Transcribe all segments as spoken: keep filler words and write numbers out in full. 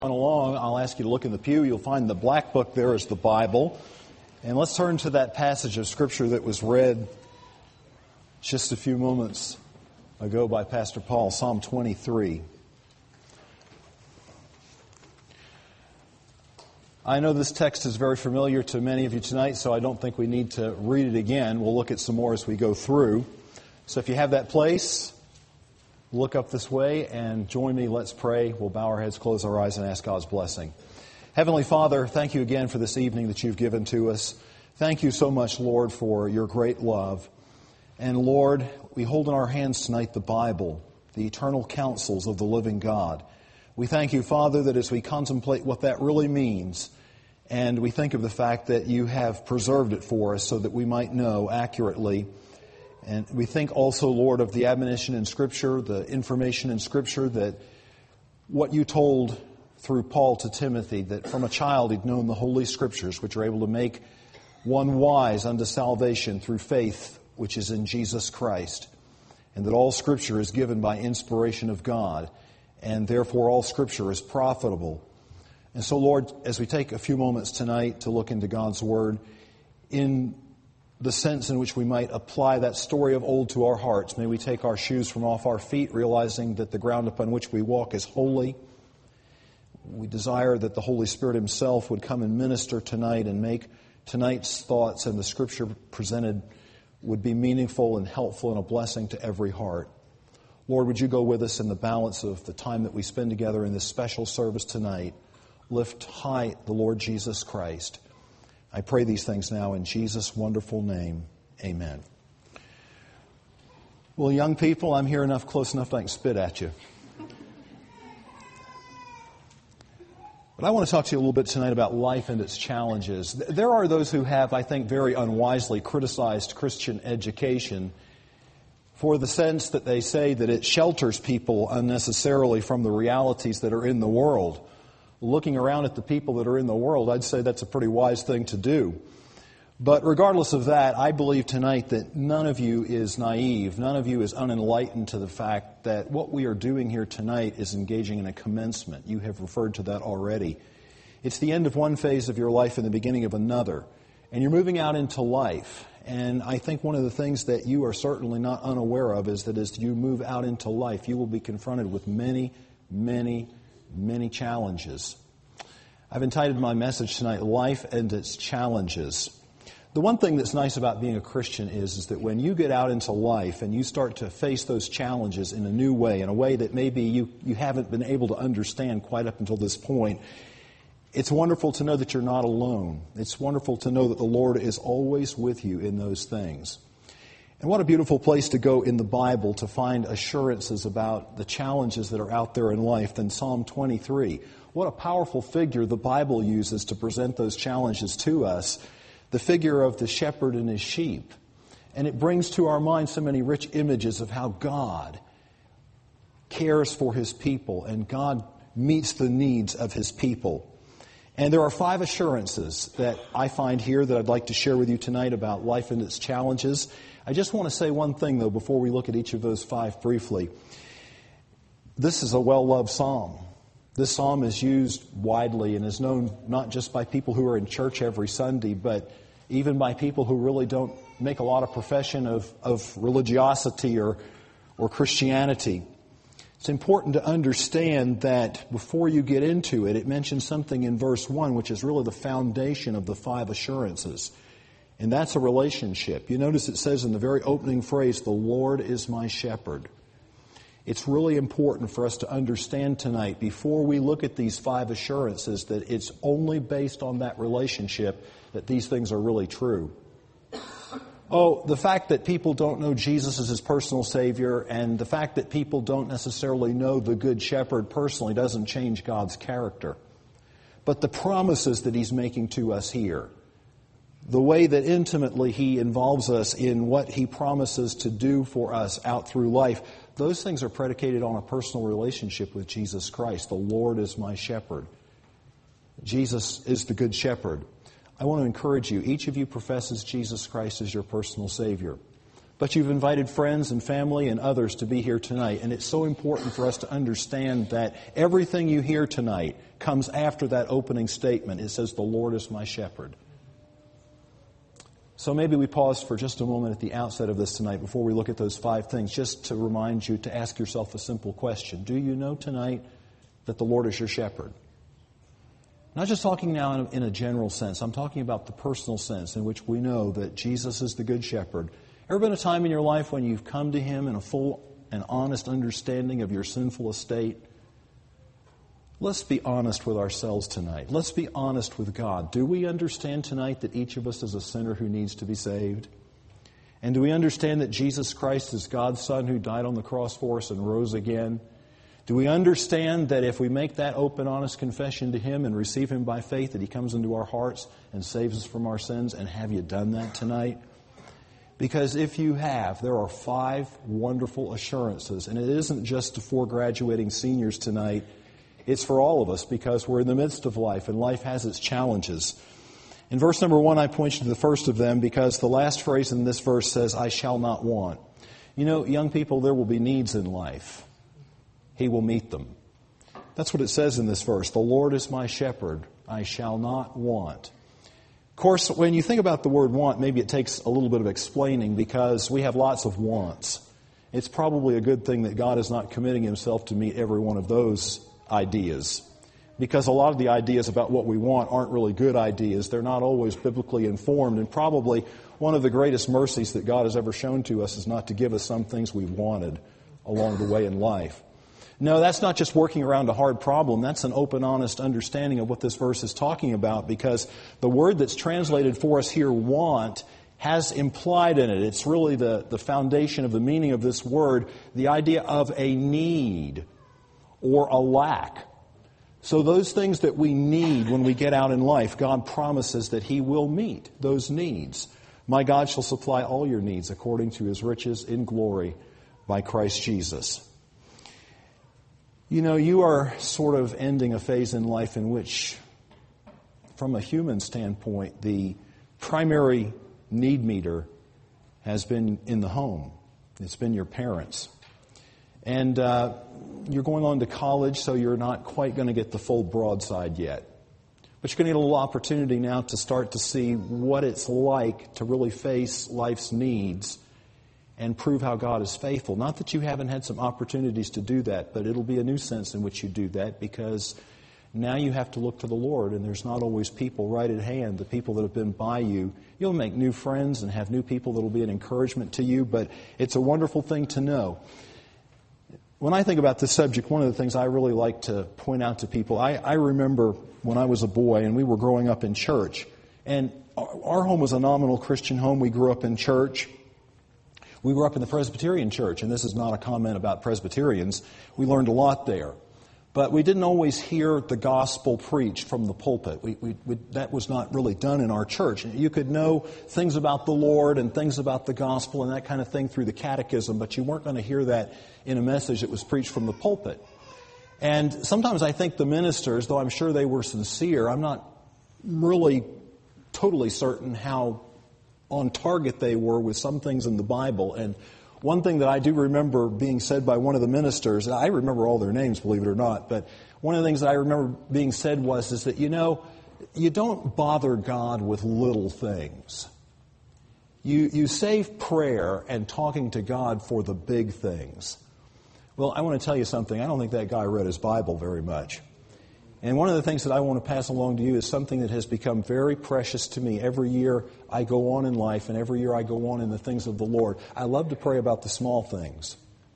Along, I'll ask you to look in the pew. You'll find the black book there is the Bible. And let's turn to that passage of Scripture that was read just a few moments ago by Pastor Paul, Psalm twenty-three. I know this text is very familiar to many of you tonight, so I don't think we need to read it again. We'll look at some more as we go through. So if you have that place, look up this way and join me. Let's pray. We'll bow our heads, close our eyes, and ask God's blessing. Heavenly Father, thank you again for this evening that you've given to us. Thank you so much, Lord, for your great love. And Lord, we hold in our hands tonight the Bible, the eternal counsels of the living God. We thank you, Father, that as we contemplate what that really means, and we think of the fact that you have preserved it for us so that we might know accurately. And we think also, Lord, of the admonition in Scripture, the information in Scripture, that what you told through Paul to Timothy, that from a child he'd known the Holy Scriptures, which are able to make one wise unto salvation through faith, which is in Jesus Christ, and that all Scripture is given by inspiration of God, and therefore all Scripture is profitable. And so, Lord, as we take a few moments tonight to look into God's Word, in the sense in which we might apply that story of old to our hearts. May we take our shoes from off our feet, realizing that the ground upon which we walk is holy. We desire that the Holy Spirit Himself would come and minister tonight and make tonight's thoughts and the Scripture presented would be meaningful and helpful and a blessing to every heart. Lord, would you go with us in the balance of the time that we spend together in this special service tonight. Lift high the Lord Jesus Christ. I pray these things now in Jesus' wonderful name. Amen. Well, young people, I'm here enough, close enough that I can spit at you. But I want to talk to you a little bit tonight about life and its challenges. There are those who have, I think, very unwisely criticized Christian education for the sense that they say that it shelters people unnecessarily from the realities that are in the world. Looking around at the people that are in the world, I'd say that's a pretty wise thing to do. But regardless of that, I believe tonight that none of you is naive, none of you is unenlightened to the fact that what we are doing here tonight is engaging in a commencement. You have referred to that already. It's the end of one phase of your life and the beginning of another. And you're moving out into life. And I think one of the things that you are certainly not unaware of is that as you move out into life, you will be confronted with many, many, many challenges. I've entitled my message tonight, Life and Its Challenges. The one thing that's nice about being a Christian is, is that when you get out into life and you start to face those challenges in a new way, in a way that maybe you, you haven't been able to understand quite up until this point, it's wonderful to know that you're not alone. It's wonderful to know that the Lord is always with you in those things. And what a beautiful place to go in the Bible to find assurances about the challenges that are out there in life than Psalm twenty-three. What a powerful figure the Bible uses to present those challenges to us. The figure of the shepherd and his sheep. And it brings to our mind so many rich images of how God cares for His people and God meets the needs of His people. And there are five assurances that I find here that I'd like to share with you tonight about life and its challenges. I just want to say one thing, though, before we look at each of those five briefly. This is a well-loved psalm. This psalm is used widely and is known not just by people who are in church every Sunday, but even by people who really don't make a lot of profession of, of religiosity or, or Christianity. It's important to understand that before you get into it, it mentions something in verse one, which is really the foundation of the five assurances. And that's a relationship. You notice it says in the very opening phrase, the Lord is my shepherd. It's really important for us to understand tonight, before we look at these five assurances, that it's only based on that relationship that these things are really true. Oh, the fact that people don't know Jesus as His personal Savior and the fact that people don't necessarily know the Good Shepherd personally doesn't change God's character. But the promises that He's making to us here, the way that intimately He involves us in what He promises to do for us out through life, those things are predicated on a personal relationship with Jesus Christ. The Lord is my shepherd. Jesus is the Good Shepherd. I want to encourage you, each of you professes Jesus Christ as your personal Savior. But you've invited friends and family and others to be here tonight. And it's so important for us to understand that everything you hear tonight comes after that opening statement. It says, "The Lord is my shepherd." So maybe we pause for just a moment at the outset of this tonight before we look at those five things, just to remind you to ask yourself a simple question. Do you know tonight that the Lord is your shepherd? Not just talking now in a, in a general sense. I'm talking about the personal sense in which we know that Jesus is the good shepherd. Ever been a time in your life when you've come to Him in a full and honest understanding of your sinful estate? Let's be honest with ourselves tonight. Let's be honest with God. Do we understand tonight that each of us is a sinner who needs to be saved? And do we understand that Jesus Christ is God's Son who died on the cross for us and rose again? Do we understand that if we make that open, honest confession to Him and receive Him by faith, that He comes into our hearts and saves us from our sins? And have you done that tonight? Because if you have, there are five wonderful assurances. And it isn't just for graduating seniors tonight. It's for all of us because we're in the midst of life and life has its challenges. In verse number one, I point you to the first of them because the last phrase in this verse says, "I shall not want." You know, young people, there will be needs in life. He will meet them. That's what it says in this verse. "The Lord is my shepherd. I shall not want." Of course, when you think about the word want, maybe it takes a little bit of explaining because we have lots of wants. It's probably a good thing that God is not committing Himself to meet every one of those ideas. Because a lot of the ideas about what we want aren't really good ideas. They're not always biblically informed. And probably one of the greatest mercies that God has ever shown to us is not to give us some things we wanted along the way in life. No, that's not just working around a hard problem. That's an open, honest understanding of what this verse is talking about, because the word that's translated for us here, want, has implied in it. It's really the, the foundation of the meaning of this word, the idea of a need or a lack. So those things that we need when we get out in life, God promises that He will meet those needs. "My God shall supply all your needs according to His riches in glory by Christ Jesus." You know, you are sort of ending a phase in life in which, from a human standpoint, the primary need meter has been in the home. It's been your parents. And uh, you're going on to college, so you're not quite going to get the full broadside yet. But you're going to get a little opportunity now to start to see what it's like to really face life's needs and prove how God is faithful. Not that you haven't had some opportunities to do that, but it'll be a new sense in which you do that, because now you have to look to the Lord, and there's not always people right at hand, the people that have been by you. You'll make new friends and have new people that will be an encouragement to you, but it's a wonderful thing to know. When I think about this subject, one of the things I really like to point out to people, I, I remember when I was a boy and we were growing up in church, and our, our home was a nominal Christian home. We grew up in church. We grew up in the Presbyterian church, and this is not a comment about Presbyterians. We learned a lot there. But we didn't always hear the gospel preached from the pulpit. We, we, we, that was not really done in our church. You could know things about the Lord and things about the gospel and that kind of thing through the catechism, but you weren't going to hear that in a message that was preached from the pulpit. And sometimes I think the ministers, though I'm sure they were sincere, I'm not really totally certain how on target they were with some things in the Bible. And one thing that I do remember being said by one of the ministers, and I remember all their names, believe it or not, but one of the things that I remember being said was is that, you know, you don't bother God with little things. You, you save prayer and talking to God for the big things. Well, I want to tell you something. I don't think that guy read his Bible very much. And one of the things that I want to pass along to you is something that has become very precious to me. Every year I go on in life, and every year I go on in the things of the Lord. I love to pray about the small things.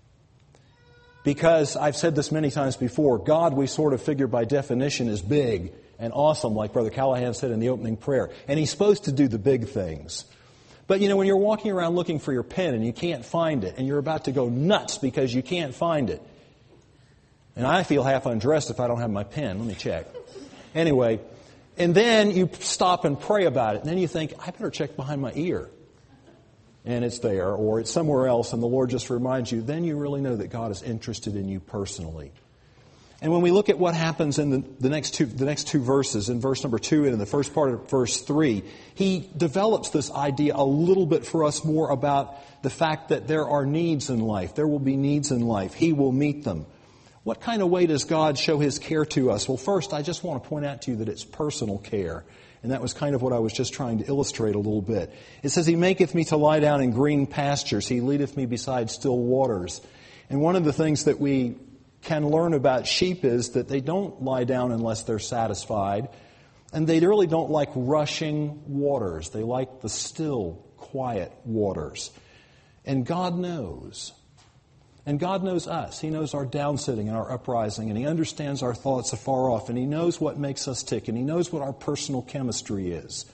Because I've said this many times before, God, we sort of figure by definition, is big and awesome, like Brother Callahan said in the opening prayer. And He's supposed to do the big things. But, you know, when you're walking around looking for your pen and you can't find it, and you're about to go nuts because you can't find it, and I feel half undressed if I don't have my pen. Let me check. Anyway, and then you stop and pray about it. And then you think, I better check behind my ear. And it's there, or it's somewhere else, and the Lord just reminds you. Then you really know that God is interested in you personally. And when we look at what happens in the, the next two the next two verses, in verse number two and in the first part of verse three, he develops this idea a little bit for us more about the fact that there are needs in life. There will be needs in life. He will meet them. What kind of way does God show His care to us? Well, first, I just want to point out to you that it's personal care. And that was kind of what I was just trying to illustrate a little bit. It says, He maketh me to lie down in green pastures. He leadeth me beside still waters. And one of the things that we can learn about sheep is that they don't lie down unless they're satisfied. And they really don't like rushing waters. They like the still, quiet waters. And God knows. And God knows us. He knows our downsitting and our uprising. And He understands our thoughts afar off. And He knows what makes us tick. And He knows what our personal chemistry is.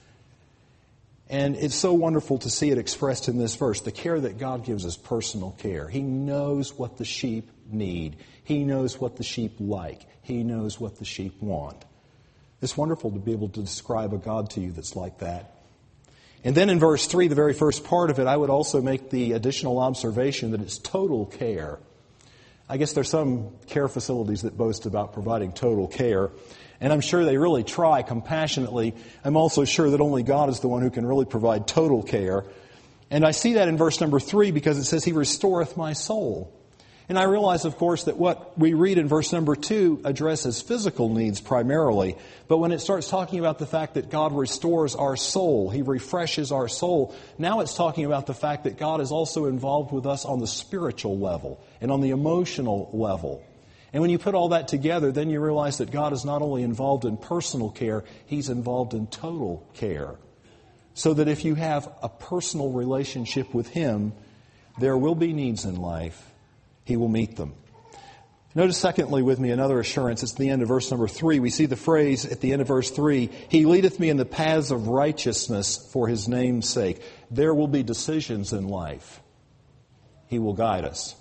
And it's so wonderful to see it expressed in this verse. The care that God gives is personal care. He knows what the sheep need. He knows what the sheep like. He knows what the sheep want. It's wonderful to be able to describe a God to you that's like that. And then in verse three, the very first part of it, I would also make the additional observation that it's total care. I guess there's some care facilities that boast about providing total care. And I'm sure they really try compassionately. I'm also sure that only God is the one who can really provide total care. And I see that in verse number three because it says, He restoreth my soul. And I realize, of course, that what we read in verse number two addresses physical needs primarily. But when it starts talking about the fact that God restores our soul, He refreshes our soul, now it's talking about the fact that God is also involved with us on the spiritual level and on the emotional level. And when you put all that together, then you realize that God is not only involved in personal care, He's involved in total care. So that if you have a personal relationship with Him, there will be needs in life. He will meet them. Notice secondly with me another assurance. It's the end of verse number three. We see the phrase at the end of verse three, He leadeth me in the paths of righteousness for His name's sake. There will be decisions in life. He will guide us.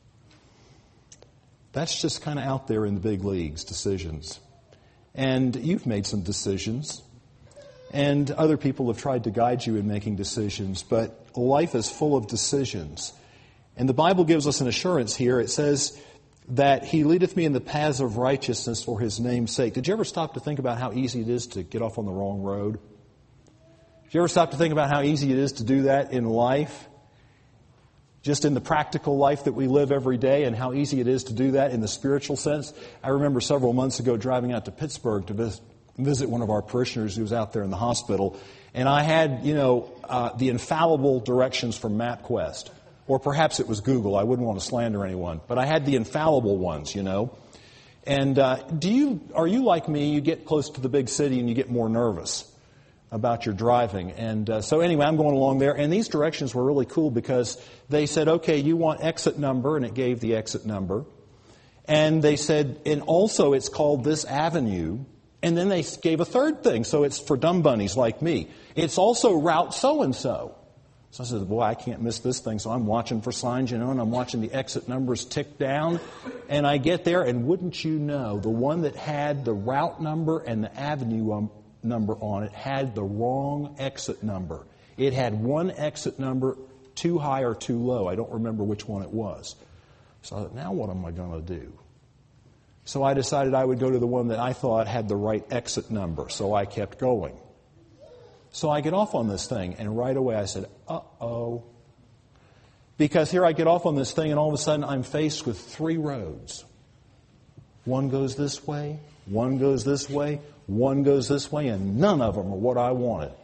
That's just kind of out there in the big leagues, decisions. And you've made some decisions. And other people have tried to guide you in making decisions. But life is full of decisions. And the Bible gives us an assurance here. It says that He leadeth me in the paths of righteousness for His name's sake. Did you ever stop to think about how easy it is to get off on the wrong road? Did you ever stop to think about how easy it is to do that in life? Just in the practical life that we live every day, and how easy it is to do that in the spiritual sense. I remember several months ago driving out to Pittsburgh to visit, visit one of our parishioners who was out there in the hospital. And I had, you know, uh, the infallible directions from MapQuest. Or perhaps it was Google. I wouldn't want to slander anyone. But I had the infallible ones, you know. And uh, do you are you like me? You get close to the big city and you get more nervous about your driving. And uh, so anyway, I'm going along there. And these directions were really cool because they said, okay, you want exit number. And it gave the exit number. And they said, and also it's called this avenue. And then they gave a third thing. So it's for dumb bunnies like me. It's also route so-and-so. So I said, boy, I can't miss this thing. So I'm watching for signs, you know, and I'm watching the exit numbers tick down. And I get there, and wouldn't you know, the one that had the route number and the avenue um, number on it had the wrong exit number. It had one exit number too high or too low. I don't remember which one it was. So I thought, now what am I going to do? So I decided I would go to the one that I thought had the right exit number. So I kept going. So I get off on this thing, and right away I said, uh-oh. Because here I get off on this thing, and all of a sudden I'm faced with three roads. One goes this way, one goes this way, one goes this way, and none of them are what I wanted.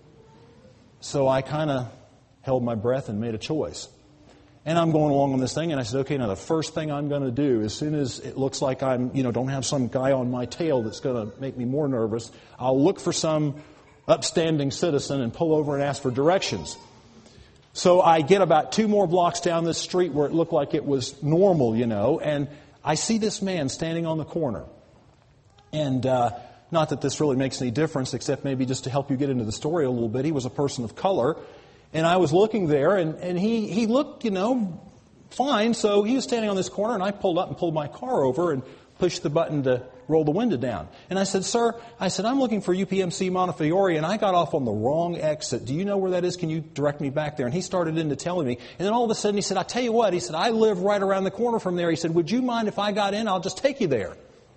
So I kind of held my breath and made a choice. And I'm going along on this thing, and I said, okay, now the first thing I'm going to do, as soon as it looks like I'm, you know, don't have some guy on my tail that's going to make me more nervous, I'll look for some upstanding citizen and pull over and ask for directions. So I get about two more blocks down this street where it looked like it was normal, you know, and I see this man standing on the corner. And uh, not that this really makes any difference, except maybe just to help you get into the story a little bit. He was a person of color, and I was looking there, and, and he, he looked, you know, fine. So he was standing on this corner, and I pulled up and pulled my car over and pushed the button to roll the window down. And I said, sir, I said, I'm looking for U P M C Montefiore, and I got off on the wrong exit. Do you know where that is? Can you direct me back there? And he started into telling me. And then all of a sudden he said, I tell you what, he said, I live right around the corner from there. He said, would you mind if I got in? I'll just take you there.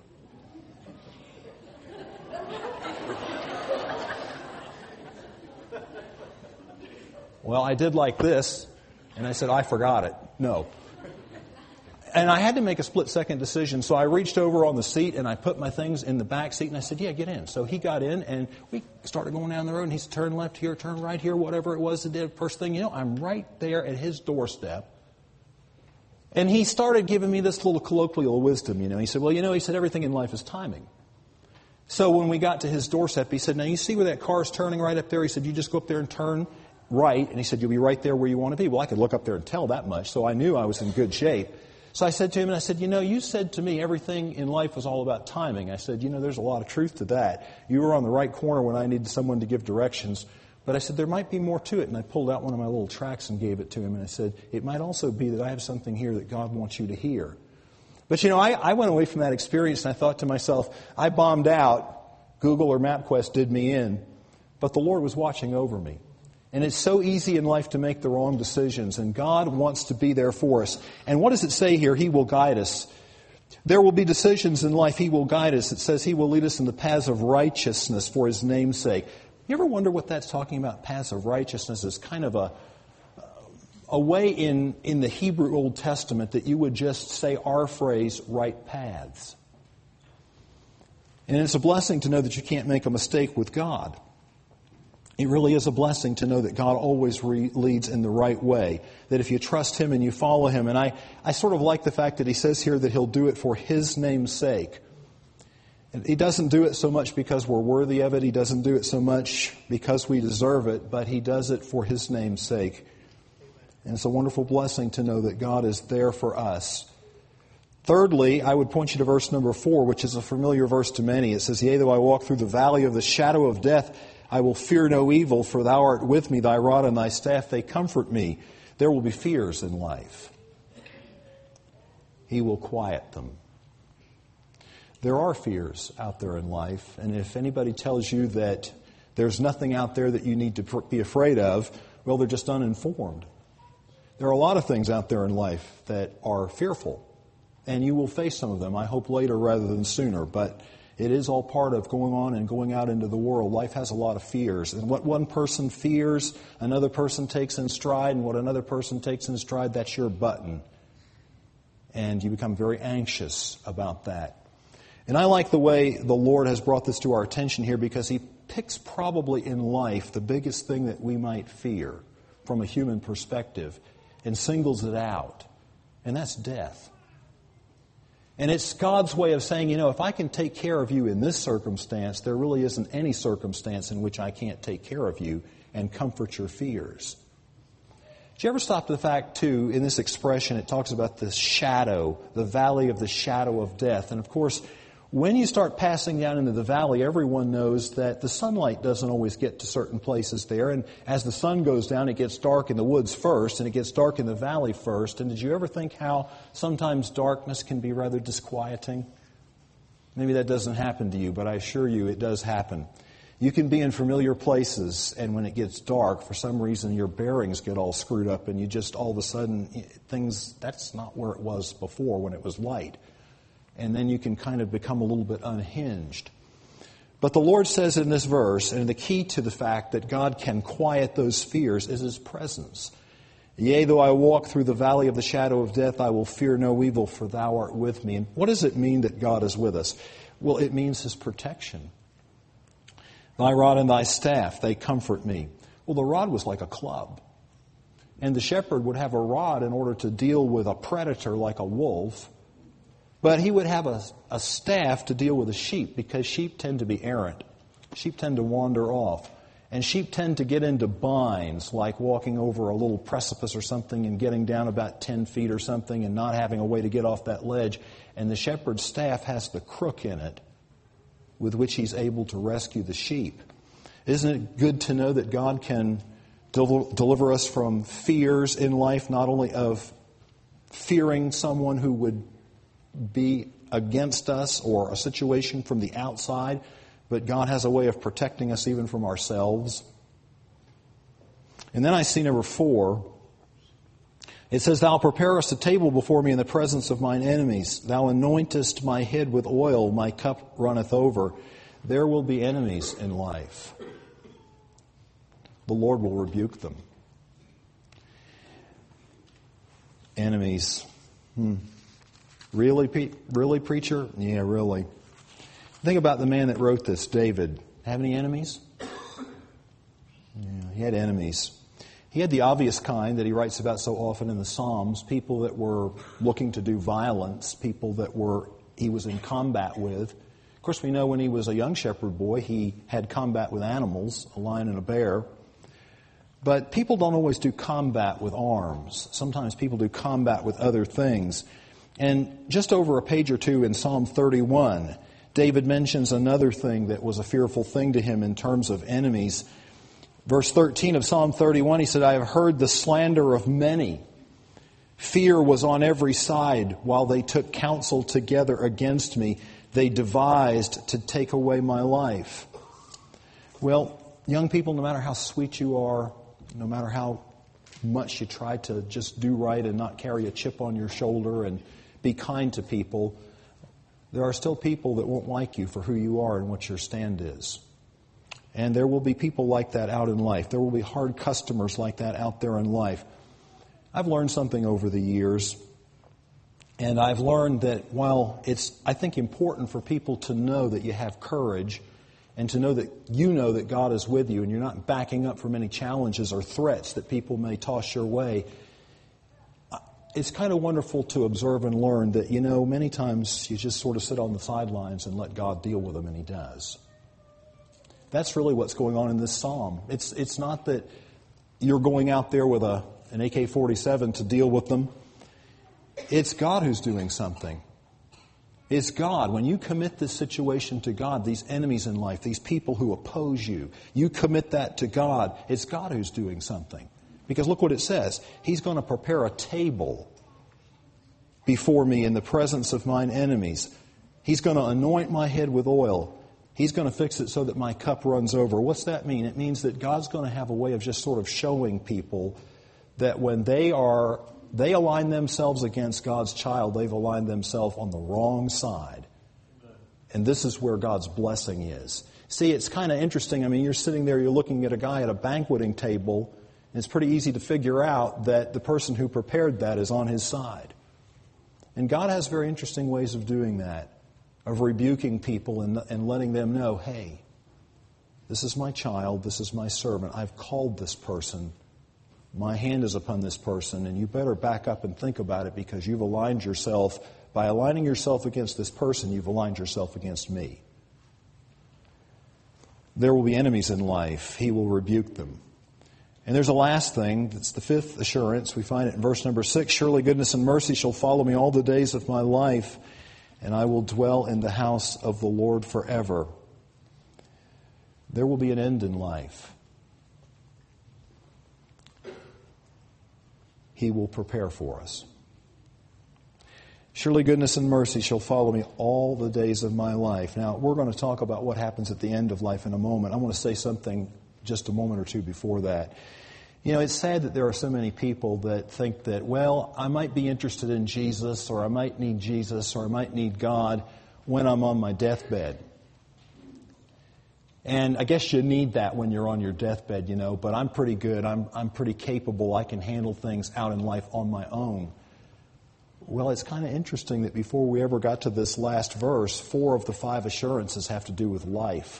Well, I did like this. And I said, I forgot it. No. And I had to make a split-second decision, so I reached over on the seat and I put my things in the back seat and I said, yeah, get in. So he got in and we started going down the road and he said, turn left here, turn right here, whatever it was that did. First thing you know, I'm right there at his doorstep. And he started giving me this little colloquial wisdom, you know. He said, well, you know, he said, everything in life is timing. So when we got to his doorstep, he said, now you see where that car's turning right up there? He said, you just go up there and turn right. And he said, you'll be right there where you want to be. Well, I could look up there and tell that much, so I knew I was in good shape. So I said to him, and I said, you know, you said to me everything in life was all about timing. I said, you know, there's a lot of truth to that. You were on the right corner when I needed someone to give directions. But I said, there might be more to it. And I pulled out one of my little tracts and gave it to him. And I said, it might also be that I have something here that God wants you to hear. But, you know, I, I went away from that experience and I thought to myself, I bombed out. Google or MapQuest did me in. But the Lord was watching over me. And it's so easy in life to make the wrong decisions. And God wants to be there for us. And what does it say here? He will guide us. There will be decisions in life. He will guide us. It says He will lead us in the paths of righteousness for His name's sake. You ever wonder what that's talking about? Paths of righteousness is kind of a, a way in, in the Hebrew Old Testament that you would just say our phrase, right paths. And it's a blessing to know that you can't make a mistake with God. It really is a blessing to know that God always re- leads in the right way. That if you trust Him and you follow Him, and I, I sort of like the fact that He says here that He'll do it for His name's sake. And He doesn't do it so much because we're worthy of it. He doesn't do it so much because we deserve it, but He does it for His name's sake. And it's a wonderful blessing to know that God is there for us. Thirdly, I would point you to verse number four, which is a familiar verse to many. It says, yea, though I walk through the valley of the shadow of death, I will fear no evil, for Thou art with me, Thy rod and Thy staff, they comfort me. There will be fears in life. He will quiet them. There are fears out there in life, and if anybody tells you that there's nothing out there that you need to be afraid of, well, they're just uninformed. There are a lot of things out there in life that are fearful, and you will face some of them, I hope later rather than sooner, but it is all part of going on and going out into the world. Life has a lot of fears. And what one person fears, another person takes in stride. And what another person takes in stride, that's your button. And you become very anxious about that. And I like the way the Lord has brought this to our attention here, because He picks probably in life the biggest thing that we might fear from a human perspective and singles it out. And that's death. And it's God's way of saying, you know, if I can take care of you in this circumstance, there really isn't any circumstance in which I can't take care of you and comfort your fears. Did you ever stop to the fact, too, in this expression, it talks about the shadow, the valley of the shadow of death. And, of course, when you start passing down into the valley, everyone knows that the sunlight doesn't always get to certain places there. And as the sun goes down, it gets dark in the woods first, and it gets dark in the valley first. And did you ever think how sometimes darkness can be rather disquieting? Maybe that doesn't happen to you, but I assure you it does happen. You can be in familiar places, and when it gets dark, for some reason your bearings get all screwed up, and you just all of a sudden, things, that's not where it was before when it was light. And then you can kind of become a little bit unhinged. But the Lord says in this verse, and the key to the fact that God can quiet those fears is His presence. Yea, though I walk through the valley of the shadow of death, I will fear no evil, for Thou art with me. And what does it mean that God is with us? Well, it means His protection. Thy rod and Thy staff, they comfort me. Well, the rod was like a club. And the shepherd would have a rod in order to deal with a predator like a wolf. But he would have a, a staff to deal with the sheep, because sheep tend to be errant. Sheep tend to wander off. And sheep tend to get into binds, like walking over a little precipice or something and getting down about ten feet or something and not having a way to get off that ledge. And the shepherd's staff has the crook in it with which he's able to rescue the sheep. Isn't it good to know that God can del- deliver us from fears in life, not only of fearing someone who would be against us or a situation from the outside, but God has a way of protecting us even from ourselves. And then I see number four. It says, Thou preparest a table before me in the presence of mine enemies. Thou anointest my head with oil, my cup runneth over. There will be enemies in life. The Lord will rebuke them. Enemies. Hmm. Really, Pe- really, preacher? Yeah, really. Think about the man that wrote this, David. Have any enemies? Yeah, he had enemies. He had the obvious kind that he writes about so often in the Psalms, people that were looking to do violence, people that were he was in combat with. Of course, we know when he was a young shepherd boy, he had combat with animals, a lion and a bear. But people don't always do combat with arms. Sometimes people do combat with other things. And just over a page or two in Psalm thirty-one, David mentions another thing that was a fearful thing to him in terms of enemies. Verse thirteen of Psalm thirty-one, he said, I have heard the slander of many. Fear was on every side while they took counsel together against me. They devised to take away my life. Well, young people, no matter how sweet you are, no matter how much you try to just do right and not carry a chip on your shoulder and be kind to people, there are still people that won't like you for who you are and what your stand is. And there will be people like that out in life. There will be hard customers like that out there in life. I've learned something over the years, and I've learned that while it's, I think, important for people to know that you have courage and to know that you know that God is with you and you're not backing up from any challenges or threats that people may toss your way, it's kind of wonderful to observe and learn that, you know, many times you just sort of sit on the sidelines and let God deal with them, and He does. That's really what's going on in this psalm. It's it's not that you're going out there with a an A K forty-seven to deal with them. It's God who's doing something. It's God. When you commit this situation to God, these enemies in life, these people who oppose you, you commit that to God. It's God who's doing something. Because look what it says. He's going to prepare a table before me in the presence of mine enemies. He's going to anoint my head with oil. He's going to fix it so that my cup runs over. What's that mean? It means that God's going to have a way of just sort of showing people that when they are, they align themselves against God's child, they've aligned themselves on the wrong side. And this is where God's blessing is. See, it's kind of interesting. I mean, you're sitting there, you're looking at a guy at a banqueting table, and it's pretty easy to figure out that the person who prepared that is on his side. And God has very interesting ways of doing that, of rebuking people and, and letting them know, hey, this is my child, this is my servant, I've called this person, my hand is upon this person, and you better back up and think about it because you've aligned yourself, by aligning yourself against this person, you've aligned yourself against me. There will be enemies in life. He will rebuke them. And there's a last thing, that's the fifth assurance. We find it in verse number six. Surely goodness and mercy shall follow me all the days of my life, and I will dwell in the house of the Lord forever. There will be an end in life. He will prepare for us. Surely goodness and mercy shall follow me all the days of my life. Now, we're going to talk about what happens at the end of life in a moment. I want to say something just a moment or two before that. You know, it's sad that there are so many people that think that, well, I might be interested in Jesus, or I might need Jesus, or I might need God when I'm on my deathbed. And I guess you need that when you're on your deathbed, you know, but I'm pretty good. I'm I'm pretty capable. I can handle things out in life on my own. Well, it's kind of interesting that before we ever got to this last verse, four of the five assurances have to do with life.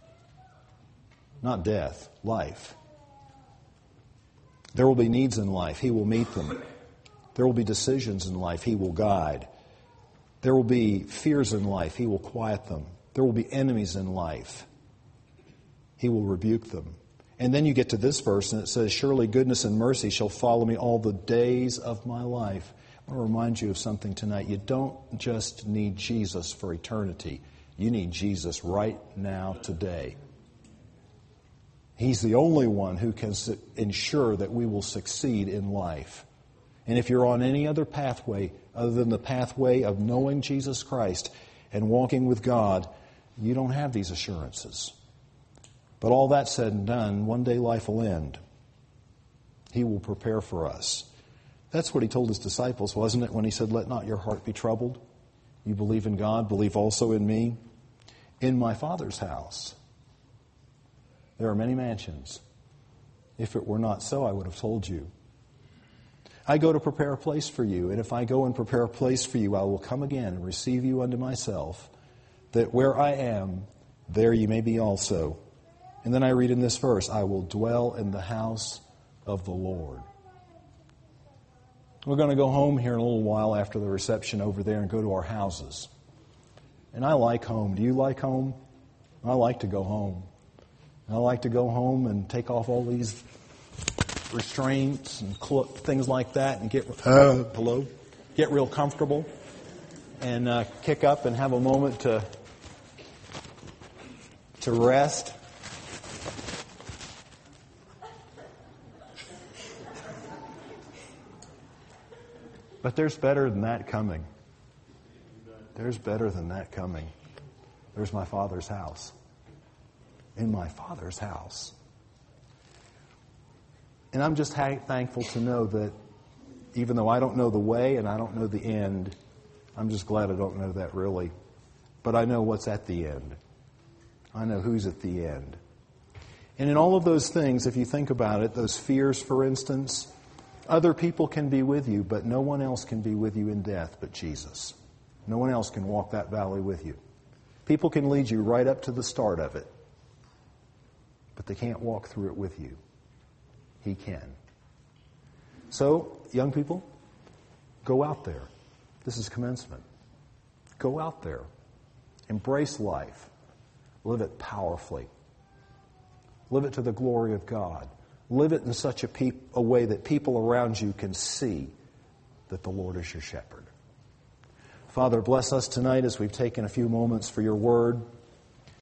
Not death, life. There will be needs in life. He will meet them. There will be decisions in life. He will guide. There will be fears in life. He will quiet them. There will be enemies in life. He will rebuke them. And then you get to this verse and it says, surely goodness and mercy shall follow me all the days of my life. I want to remind you of something tonight. You don't just need Jesus for eternity. You need Jesus right now, today. He's the only one who can ensure that we will succeed in life. And if you're on any other pathway other than the pathway of knowing Jesus Christ and walking with God, you don't have these assurances. But all that said and done, one day life will end. He will prepare for us. That's what He told His disciples, wasn't it, when He said, let not your heart be troubled. You believe in God, believe also in me. In my Father's house there are many mansions. If it were not so, I would have told you. I go to prepare a place for you, and if I go and prepare a place for you, I will come again and receive you unto myself, that where I am, there you may be also. And then I read in this verse, I will dwell in the house of the Lord. We're going to go home here in a little while after the reception over there and go to our houses. And I like home. Do you like home? I like to go home. I like to go home and take off all these restraints and cl- things like that and get uh, hello, get real comfortable and uh, kick up and have a moment to to rest. But there's better than that coming. There's better than that coming. There's my Father's house. In my Father's house. And I'm just ha- thankful to know that even though I don't know the way and I don't know the end, I'm just glad I don't know that really. But I know what's at the end. I know who's at the end. And in all of those things, if you think about it, those fears, for instance, other people can be with you, but no one else can be with you in death but Jesus. No one else can walk that valley with you. People can lead you right up to the start of it, but they can't walk through it with you. He can. So, young people, go out there. This is commencement. Go out there. Embrace life. Live it powerfully. Live it to the glory of God. Live it in such a, pe- a way that people around you can see that the Lord is your shepherd. Father, bless us tonight as we've taken a few moments for your word.